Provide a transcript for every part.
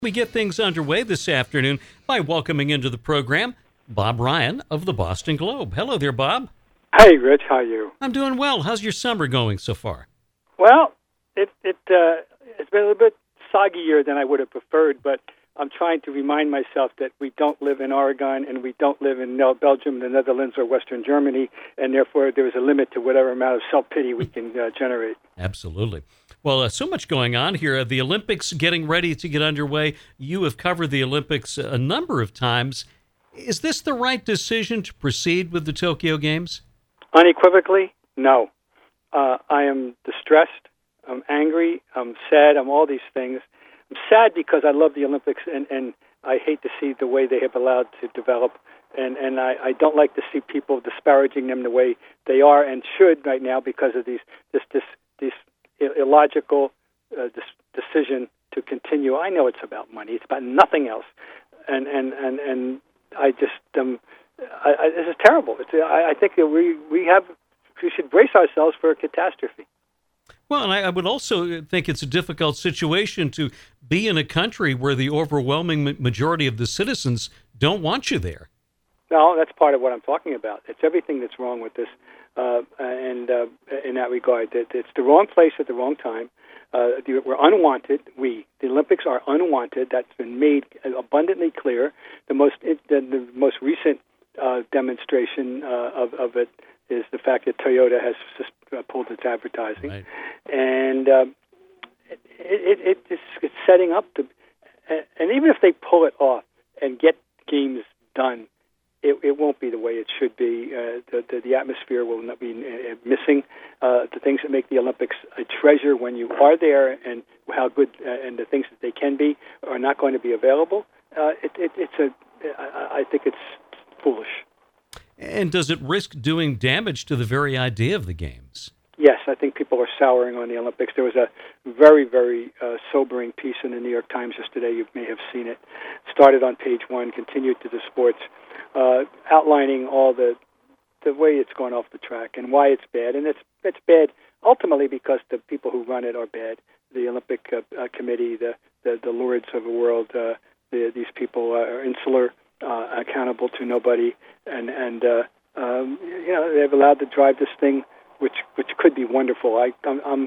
We get things underway this afternoon by welcoming into the program Bob Ryan of the Boston Globe. Hello there, Bob. Hey, Rich. How are you? I'm doing well. How's your summer going so far? Well, it's been a little bit soggier than I would have preferred, but I'm trying to remind myself that we don't live in Oregon and we don't live in Belgium, the Netherlands, or Western Germany, and therefore there is a limit to whatever amount of self-pity we can generate. Absolutely. Well, so much going on here. The Olympics getting ready to get underway. You have covered the Olympics a number of times. Is this the right decision to proceed with the Tokyo Games? Unequivocally, no. I am distressed. I'm angry. I'm sad. I'm all these things. I'm sad because I love the Olympics, and I hate to see the way they have allowed to develop. And I don't like to see people disparaging them the way they are and should right now because of this illogical decision to continue. I know it's about money. It's about nothing else. And I just this is terrible. I think that we should brace ourselves for a catastrophe. Well, and I would also think it's a difficult situation to be in a country where the overwhelming majority of the citizens don't want you there. No, that's part of what I'm talking about. It's everything that's wrong with this, and in that regard, it's the wrong place at the wrong time. We're unwanted. The Olympics are unwanted. That's been made abundantly clear. The most recent demonstration of it is the fact that Toyota has just pulled its advertising, right. And it's setting up to. And even if they pull it off and get games done, it won't be the way it should be. The atmosphere will not be missing. The things that make the Olympics a treasure when you are there, and how good and the things that they can be are not going to be available. I think it's foolish. And does it risk doing damage to the very idea of the games? Yes, I think people are souring on the Olympics. There was a very, very sobering piece in the New York Times yesterday. You may have seen it. Started on page 1, continued to the sports, outlining all the way it's gone off the track and why it's bad. And it's bad ultimately because the people who run it are bad. The Olympic Committee, the lords of the world, these people are insular, accountable to nobody, and they've allowed to drive this thing, which could be wonderful. I'm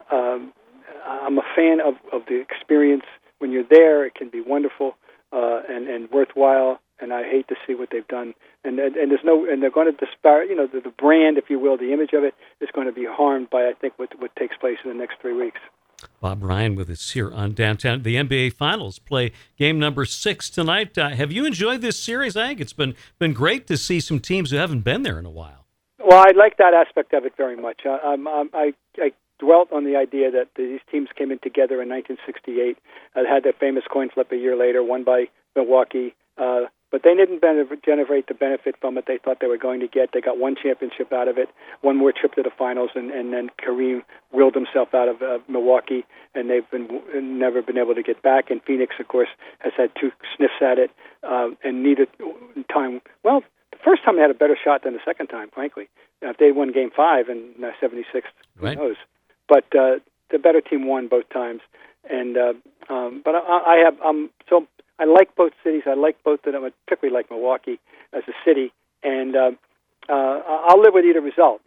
a fan of the experience. When you're there, it can be wonderful and worthwhile. And I hate to see what they've done. And they're going to disparage. The brand, if you will, the image of it is going to be harmed by, I think, what takes place in the next 3 weeks. Bob Ryan with us here on Downtown. The NBA Finals play game number 6 tonight. Have you enjoyed this series? I think it's been great to see some teams who haven't been there in a while. Well, I like that aspect of it very much. I dwelt on the idea that these teams came in together in 1968, had their famous coin flip a year later, won by Milwaukee, but they didn't generate the benefit from it they thought they were going to get. They got one championship out of it, one more trip to the finals, and then Kareem willed himself out of Milwaukee, and they've never been able to get back. And Phoenix, of course, has had 2 sniffs at it, and neither time. Well, the first time they had a better shot than the second time, frankly. If they won Game 5 in '76, who knows? But the better team won both times, and but I like both cities. I like both of them. I particularly like Milwaukee as a city, and I'll live with either result.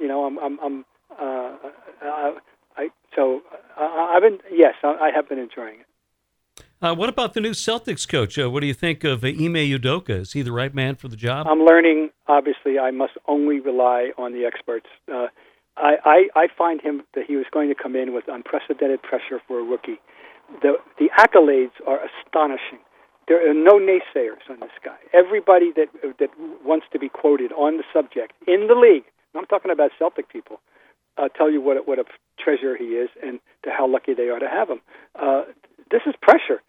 I have been enjoying it. What about the new Celtics coach? What do you think of Ime Udoka? Is he the right man for the job? I'm learning. Obviously, I must only rely on the experts. I find him that he was going to come in with unprecedented pressure for a rookie. The accolades are astonishing. There are no naysayers on this guy. Everybody that wants to be quoted on the subject in the league, and I'm talking about Celtic people, tell you what a treasure he is and to how lucky they are to have him. This is pressure.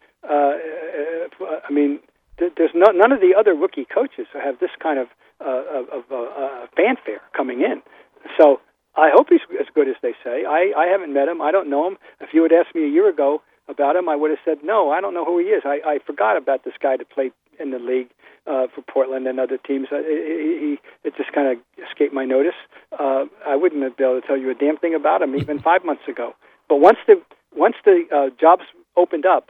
There's none of the other rookie coaches who have this kind of fanfare coming in. So I hope he's as good as they say. I haven't met him. I don't know him. If you had asked me a year ago about him, I would have said, no, I don't know who he is. I forgot about this guy that played in the league for Portland and other teams. It just kind of escaped my notice. I wouldn't have been able to tell you a damn thing about him even 5 months ago. But once the jobs opened up,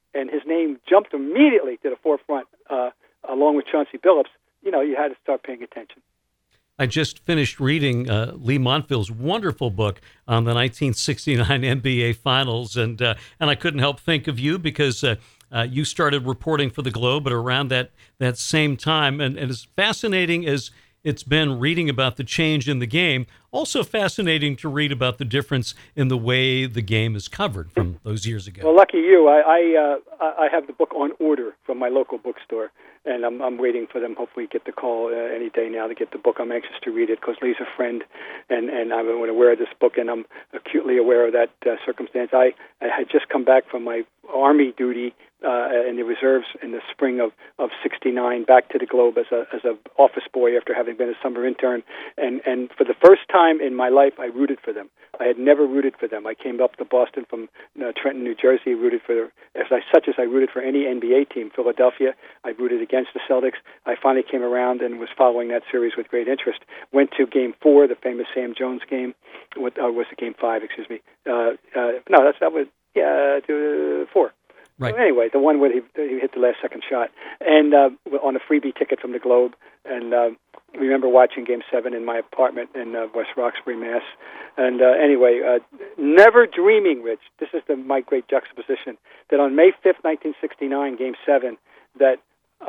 and his name jumped immediately to the forefront, along with Chauncey Billups, you had to start paying attention. I just finished reading Lee Montville's wonderful book on the 1969 NBA Finals, and I couldn't help think of you because you started reporting for the Globe at around that same time, and as fascinating as it's been reading about the change in the game, also fascinating to read about the difference in the way the game is covered from those years ago. Well, lucky you. I have the book on order from my local bookstore, and I'm waiting for them. Hopefully, get the call any day now to get the book. I'm anxious to read it because Lee's a friend, and I'm aware of this book, and I'm acutely aware of that circumstance. I had just come back from my Army duty in the reserves in the spring of '69, back to the Globe as a office boy after having been a summer intern, and for the first time in my life, I rooted for them. I had never rooted for them. I came up to Boston from Trenton, New Jersey, rooted for such as I rooted for any NBA team. Philadelphia, I rooted against the Celtics. I finally came around and was following that series with great interest. Went to Game 4, the famous Sam Jones game. Was it Game 5? Excuse me. No, that was 4. Right. So anyway, the one where he hit the last second shot, and on a freebie ticket from the Globe, and I remember watching Game 7 in my apartment in West Roxbury, Mass. And anyway, never dreaming, Rich, this is my great juxtaposition, that on May 5th, 1969, Game 7, that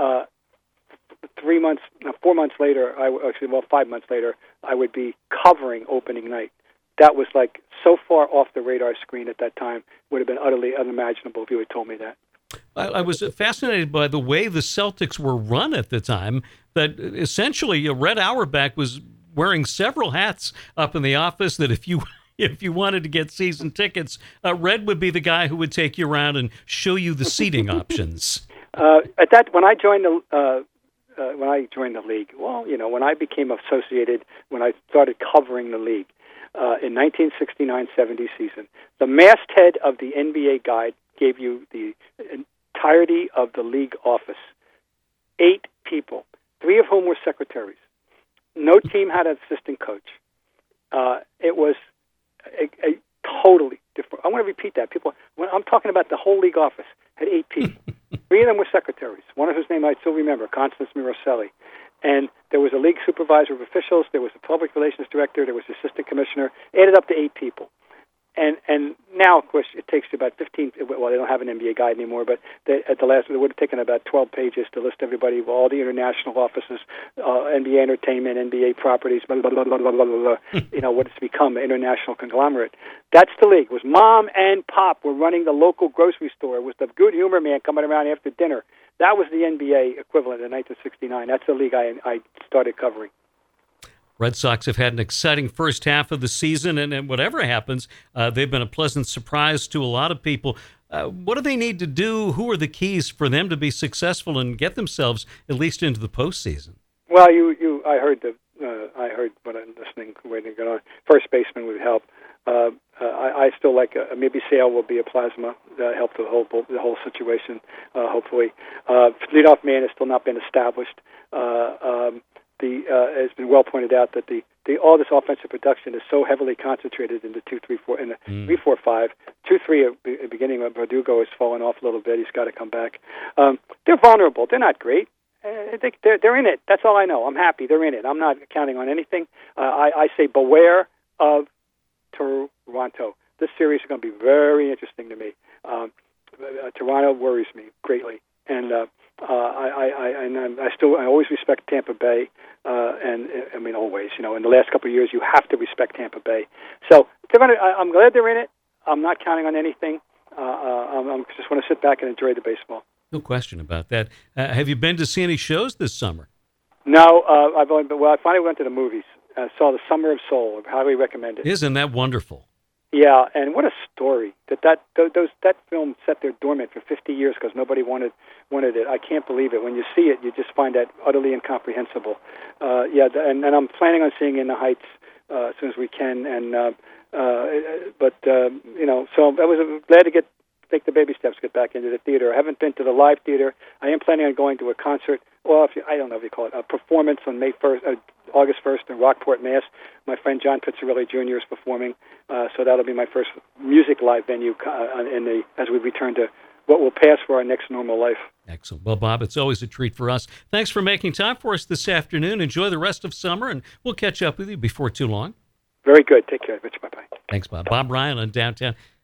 4 months later, 5 months later, I would be covering opening night. That was like so far off the radar screen at that time, would have been utterly unimaginable if you had told me that. I was fascinated by the way the Celtics were run at the time, that essentially Red Auerbach was wearing several hats up in the office, that if you wanted to get season tickets, Red would be the guy who would take you around and show you the seating options. When I joined the league, when I became associated, when I started covering the league, in 1969-70 season, the masthead of the NBA Guide gave you the entirety of the league office. 8 people, 3 of whom were secretaries. No team had an assistant coach. It was a totally different. I want to repeat that. When I'm talking about the whole league office, had 8 people. 3 of them were secretaries, one of whose name I still remember, Constance Miroselli. And there was a league supervisor of officials, there was a public relations director, there was an assistant commissioner, added up to 8 people. And now, of course, it takes about 15, well, they don't have an NBA Guide anymore, but at the last, it would have taken about 12 pages to list everybody, all the international offices, NBA Entertainment, NBA Properties, blah, blah, blah, blah, blah, blah, blah, what it's become, an international conglomerate. That's the league. It was Mom and Pop were running the local grocery store. It was the good humor man coming around after dinner. That was the NBA equivalent in 1969. That's the league I started covering. Red Sox have had an exciting first half of the season, and whatever happens, they've been a pleasant surprise to a lot of people. What do they need to do? Who are the keys for them to be successful and get themselves at least into the postseason? Well, I heard what I'm listening, waiting to get on. First baseman would help. I still like maybe Sale will be a plasma that help the whole situation. Hopefully, leadoff man has still not been established. It's been well pointed out that all this offensive production is so heavily concentrated in the 2-3-4 and the 3-4-5. 2-3 at the beginning of Verdugo has fallen off a little bit. He's got to come back. They're vulnerable. They're not great. They're in it. That's all I know. I'm happy they're in it. I'm not counting on anything. I say beware of Toronto. This series is going to be very interesting to me. Toronto worries me greatly, and I always respect Tampa Bay, and I mean always. In the last couple of years, you have to respect Tampa Bay. So I'm glad they're in it. I'm not counting on anything. I just want to sit back and enjoy the baseball. No question about that. Have you been to see any shows this summer? No, I finally went to the movies. Saw The Summer of Soul. I highly recommend it. Isn't that wonderful? Yeah, and what a story that film sat there dormant for 50 years because nobody wanted it. I can't believe it. When you see it, you just find that utterly incomprehensible. And I'm planning on seeing In the Heights as soon as we can. And so I was glad to take the baby steps, get back into the theater. I haven't been to the live theater. I am planning on going to a concert. Well, I don't know if you call it a performance on August 1st in Rockport, Mass. My friend John Pizzarelli Jr. is performing, so that'll be my first music live venue as we return to what will pass for our next normal life. Excellent. Well, Bob, it's always a treat for us. Thanks for making time for us this afternoon. Enjoy the rest of summer, and we'll catch up with you before too long. Very good. Take care, Rich. Bye-bye. Thanks, Bob. Bob Ryan on Downtown